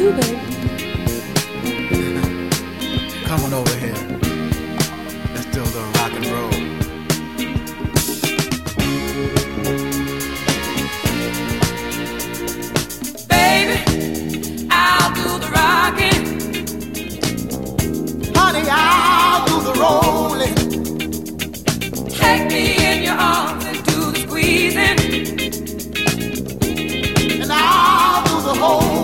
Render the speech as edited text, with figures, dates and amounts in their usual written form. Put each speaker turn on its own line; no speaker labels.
baby.
Come on over here. Let's do a little rock and roll.
Baby, I'll do the rocking.
Honey, I'll do the rolling.
Take me in your arms and do the squeezing.
And I'll do the whole